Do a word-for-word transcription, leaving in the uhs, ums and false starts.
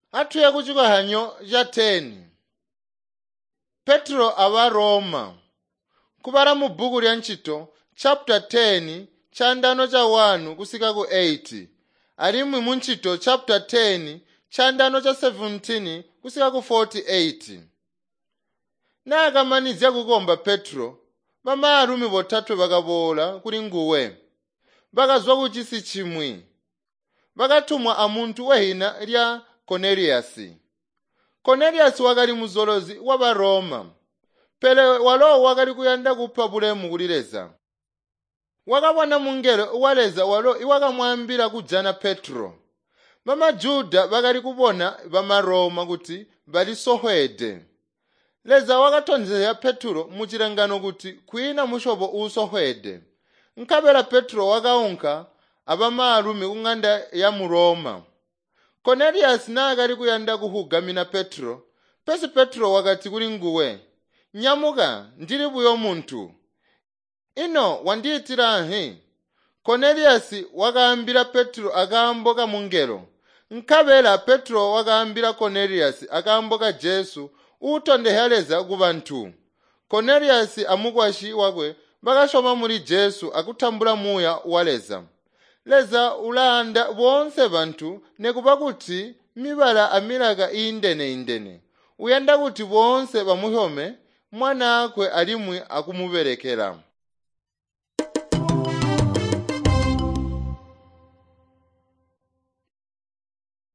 Atuya kuchikahanyo cha teni. Petro ava Roma. Kubala mu buku lya ntchito chapter ten chandano cha one kusika ku eight. Alimwi mu ntchito chapter ten chandano cha seventeen kusika ku forty-eight. Nakamanizya kukomba Petro, mama arumi botatu bakabola kuli nguwe. Bakazwa kuti si chimwi. Bakatumwa amuntu wehina lya Cornelius. Cornelius wakali muzolozi wa Baroma. Pele walo wakali kuyanda kupha bulemu kulileza. Wakabona mungelo waleza walo iwakamwambira kujana Petro. Mama Juda bakali kubona bama Roma kuti bali sohwede. Leza wakatonzeya Petro muchilangano kuti kwina mushobo usohwede. Nkabela Petro wakaunka abama arumi kung'anda ya mu Roma. Cornelius na akali kuyanda kuhugamina Petro. Pesi Petro wakati kuli nguwe. Nyamuka ndili buyo muntu. Ino wandiitira nhi. Cornelius wakaambira Petro akamboka mungelo. Nkabela Petro wakaambira Cornelius akamboka Jesu utondeheleza ku bantu. Cornelius amukwashi wakwe bakashoma muri Jesu akutambula muya waleza. Leza ulanda bonse bantu nekuba kuti mibala amilaka indene indene. Uyanda kuti bonse bamuhome mwana akwe alimwi akumuberekera.